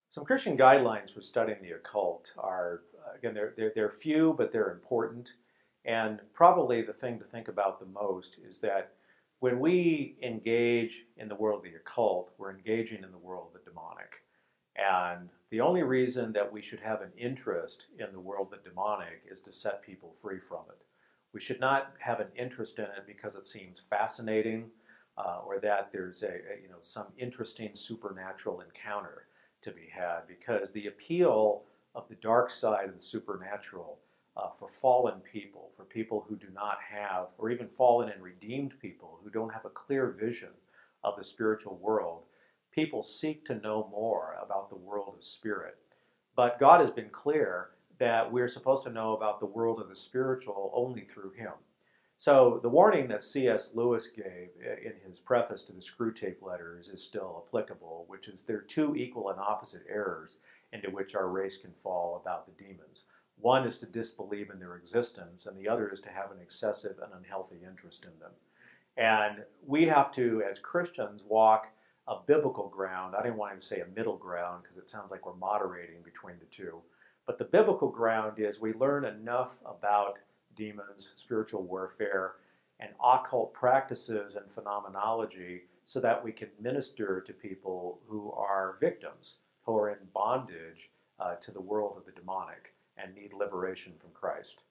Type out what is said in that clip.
Some Christian guidelines for studying the occult are, again, they're few, but they're important. And probably the thing to think about the most is that when we engage in the world of the occult, we're engaging in the world of the demonic. And the only reason that we should have an interest in the world of the demonic is to set people free from it. We should not have an interest in it because it seems fascinating or that there's some interesting supernatural encounter to be had, because the appeal of the dark side of the supernatural for fallen people, for people who do not have, or even fallen and redeemed people who don't have a clear vision of the spiritual world, people seek to know more about the world of spirit. But God has been clear that we're supposed to know about the world of the spiritual only through Him. So the warning that C.S. Lewis gave in his preface to the Screwtape Letters is still applicable, which is there are two equal and opposite errors into which our race can fall about the demons. One is to disbelieve in their existence, and the other is to have an excessive and unhealthy interest in them. And we have to, as Christians, walk a biblical ground. I didn't want to say a middle ground because it sounds like we're moderating between the two. But the biblical ground is we learn enough about demons, spiritual warfare, and occult practices and phenomenology so that we can minister to people who are victims, who are in bondage to the world of the demonic and need liberation from Christ.